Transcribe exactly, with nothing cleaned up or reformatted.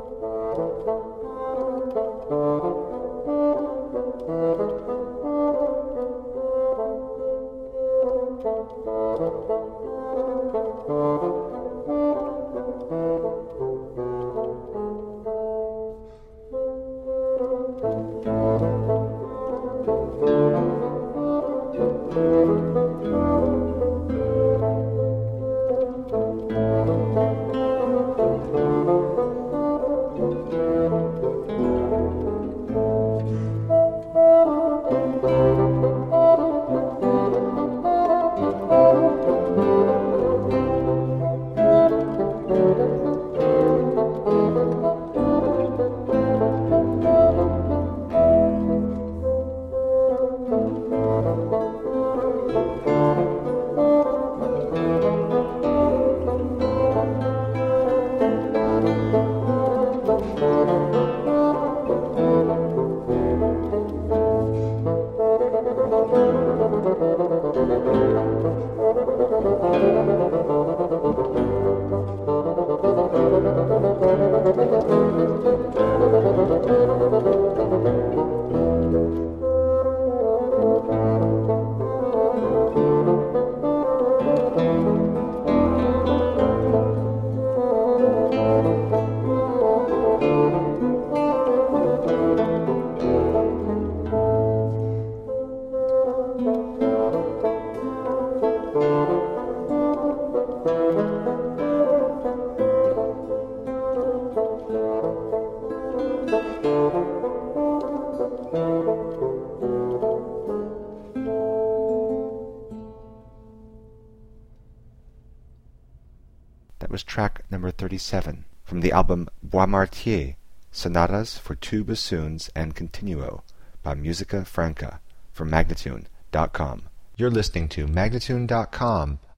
That was track number thirty-seven from the album Boismartier, Sonatas for Two Bassoons and Continuo by Musica Franca from Magnatune dot com. You're listening to Magnatune dot com